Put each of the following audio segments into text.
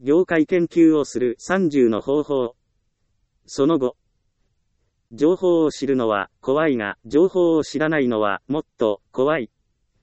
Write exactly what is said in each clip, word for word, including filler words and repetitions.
業界研究をするさんじゅうの方法。その後、情報を知るのは怖いが、情報を知らないのはもっと怖い。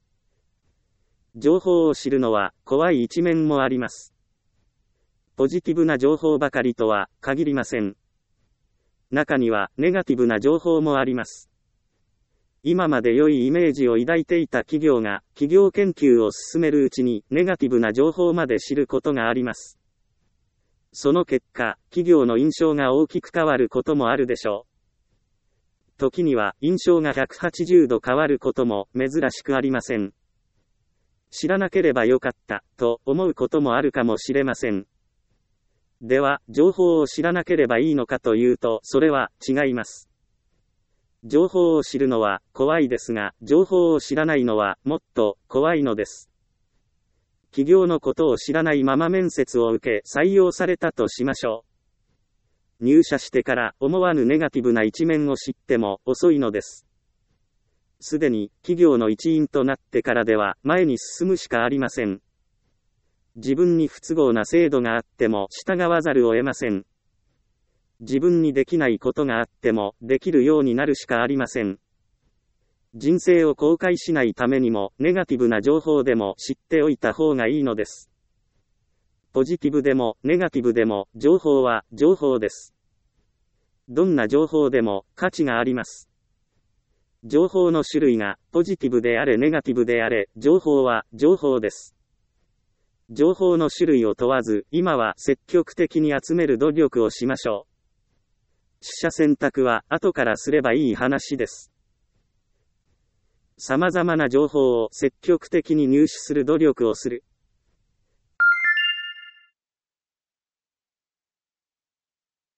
情報を知るのは怖い一面もあります。ポジティブな情報ばかりとは限りません。中にはネガティブな情報もあります。今まで良いイメージを抱いていた企業が企業研究を進めるうちにネガティブな情報まで知ることがあります。その結果、企業の印象が大きく変わることもあるでしょう。時には印象がひゃくはちじゅうど変わることも珍しくありません。知らなければよかったと思うこともあるかもしれません。では、情報を知らなければいいのかというと、それは違います。情報を知るのは怖いですが、情報を知らないのはもっと怖いのです。企業のことを知らないまま面接を受け採用されたとしましょう。入社してから思わぬネガティブな一面を知っても遅いのです。すでに企業の一員となってからでは前に進むしかありません。自分に不都合な制度があっても従わざるを得ません。自分にできないことがあってもできるようになるしかありません。人生を後悔しないためにもネガティブな情報でも知っておいた方がいいのです。ポジティブでもネガティブでも情報は情報です。どんな情報でも価値があります。情報の種類がポジティブであれネガティブであれ、情報は情報です。情報の種類を問わず、今は積極的に集める努力をしましょう。取捨選択は後からすればいい話です。様々な情報を積極的に入手する努力をする。